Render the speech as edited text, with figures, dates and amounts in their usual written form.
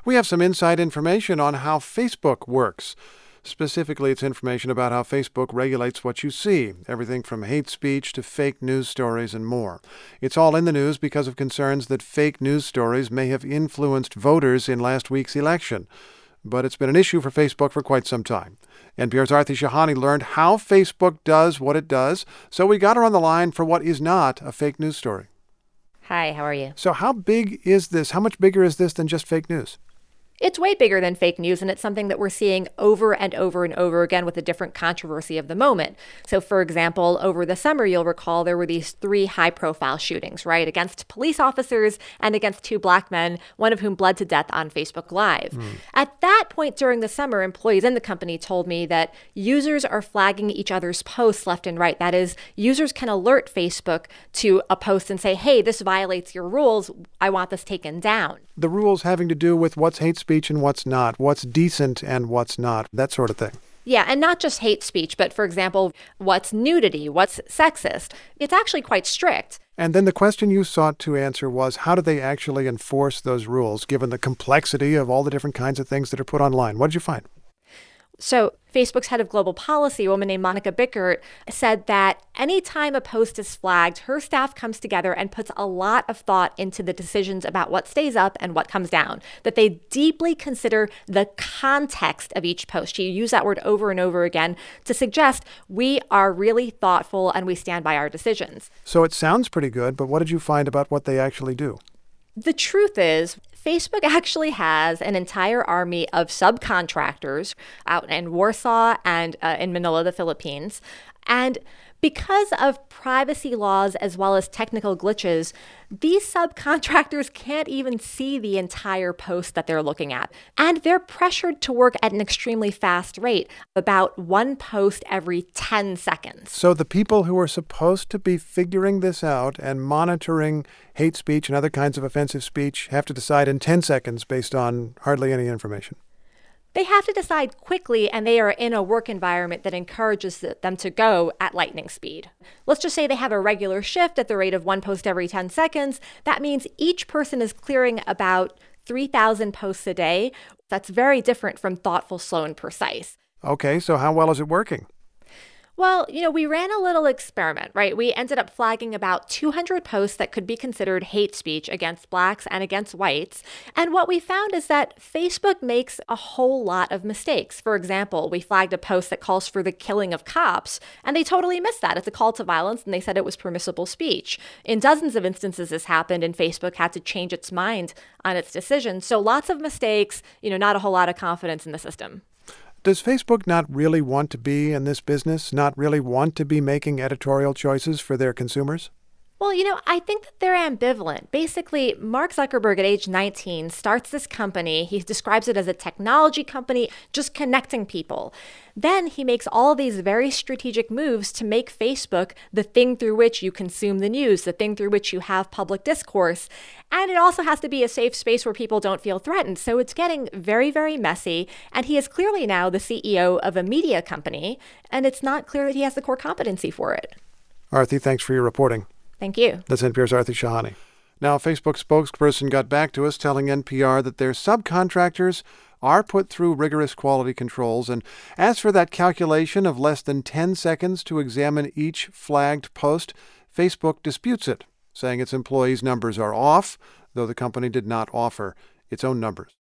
We have some inside information on how Facebook works. Specifically, it's information about how Facebook regulates what you see, everything from hate speech to fake news stories and more. It's all in the news because of concerns that fake news stories may have influenced voters in last week's election. But it's been an issue for Facebook for quite some time. NPR's Aarti Shahani learned how Facebook does what it does, so we got her on the line for what is not a fake news story. Hi, how are you? So how big is this? How much bigger is this than just fake news? It's way bigger than fake news, and it's something that we're seeing over and over and over again with a different controversy of the moment. So, for example, over the summer, you'll recall there were these 3 high-profile shootings, right, against police officers and against 2 black men, one of whom bled to death on Facebook Live. At that point during the summer, employees in the company told me that users are flagging each other's posts left and right. That is, users can alert Facebook to a post and say, hey, this violates your rules. I want this taken down. The rules having to do with what's hate speech and what's not, what's decent and what's not, that sort of thing. Yeah, and not just hate speech, but for example, what's nudity, what's sexist. It's actually quite strict. And then the question you sought to answer was, how do they actually enforce those rules, given the complexity of all the different kinds of things that are put online? What did you find? So Facebook's head of global policy, a woman named Monica Bickert, said that anytime a post is flagged, her staff comes together and puts a lot of thought into the decisions about what stays up and what comes down, that they deeply consider the context of each post. She used that word over and over again to suggest we are really thoughtful and we stand by our decisions. So it sounds pretty good, but what did you find about what they actually do? The truth is, Facebook actually has an entire army of subcontractors out in Warsaw and in Manila, the Philippines. And because of privacy laws as well as technical glitches, these subcontractors can't even see the entire post that they're looking at. And they're pressured to work at an extremely fast rate, about 1 post every 10 seconds. So the people who are supposed to be figuring this out and monitoring hate speech and other kinds of offensive speech have to decide in 10 seconds based on hardly any information. They have to decide quickly, and they are in a work environment that encourages them to go at lightning speed. Let's just say they have a regular shift at the rate of 1 post every 10 seconds. That means each person is clearing about 3,000 posts a day. That's very different from thoughtful, slow, and precise. Okay, so how well is it working? Well, we ran a little experiment, right? We ended up flagging about 200 posts that could be considered hate speech against blacks and against whites. And what we found is that Facebook makes a whole lot of mistakes. For example, we flagged a post that calls for the killing of cops, and they totally missed that. It's a call to violence, and they said it was permissible speech. In dozens of instances, this happened, and Facebook had to change its mind on its decision. So lots of mistakes, not a whole lot of confidence in the system. Does Facebook not really want to be in this business, not really want to be making editorial choices for their consumers? Well, I think that they're ambivalent. Basically, Mark Zuckerberg at age 19 starts this company. He describes it as a technology company, just connecting people. Then he makes all of these very strategic moves to make Facebook the thing through which you consume the news, the thing through which you have public discourse. And it also has to be a safe space where people don't feel threatened. So it's getting very, very messy. And he is clearly now the CEO of a media company, and it's not clear that he has the core competency for it. Aarti, thanks for your reporting. Thank you. That's NPR's Aarti Shahani. Now, Facebook spokesperson got back to us telling NPR that their subcontractors are put through rigorous quality controls. And as for that calculation of less than 10 seconds to examine each flagged post, Facebook disputes it, saying its employees' numbers are off, though the company did not offer its own numbers.